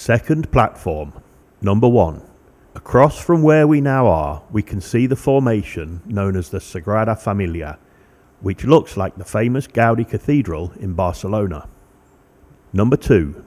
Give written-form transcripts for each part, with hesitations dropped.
Second platform. Number 1. Across from where we now are, we can see the formation known as the Sagrada Familia, which looks like the famous Gaudi Cathedral in Barcelona. Number 2.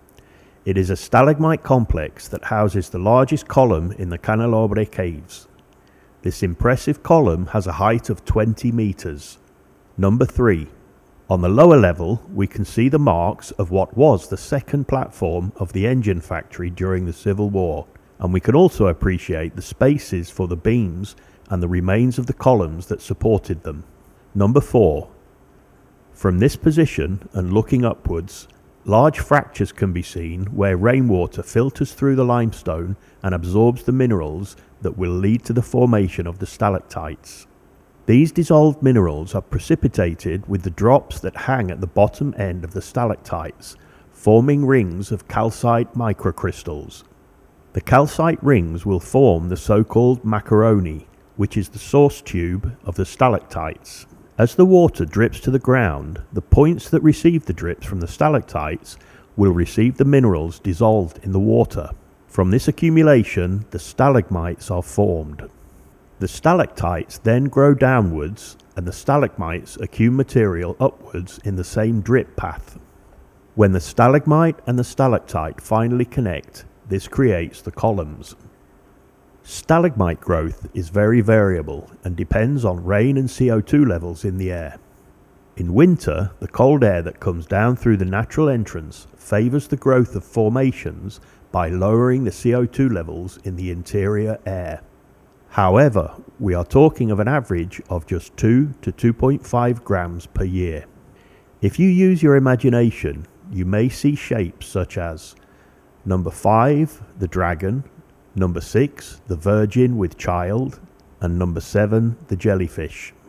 It is a stalagmite complex that houses the largest column in the Canelebre caves. This impressive column has a height of 20 meters. Number 3. On the lower level, we can see the marks of what was the second platform of the engine factory during the Civil War, and we can also appreciate the spaces for the beams and the remains of the columns that supported them. Number 4. From this position and looking upwards, large fractures can be seen where rainwater filters through the limestone and absorbs the minerals that will lead to the formation of the stalactites. These dissolved minerals are precipitated with the drops that hang at the bottom end of the stalactites, forming rings of calcite microcrystals. The calcite rings will form the so-called macaroni, which is the source tube of the stalactites. As the water drips to the ground, the points that receive the drips from the stalactites will receive the minerals dissolved in the water. From this accumulation, the stalagmites are formed. The stalactites then grow downwards, and the stalagmites accumulate material upwards in the same drip path. When the stalagmite and the stalactite finally connect, this creates the columns. Stalagmite growth is very variable and depends on rain and CO2 levels in the air. In winter, the cold air that comes down through the natural entrance favours the growth of formations by lowering the CO2 levels in the interior air. However, we are talking of an average of just 2 to 2.5 grams per year. If you use your imagination, you may see shapes such as number 5, the dragon, number 6, the Virgin with child, and number 7, the jellyfish.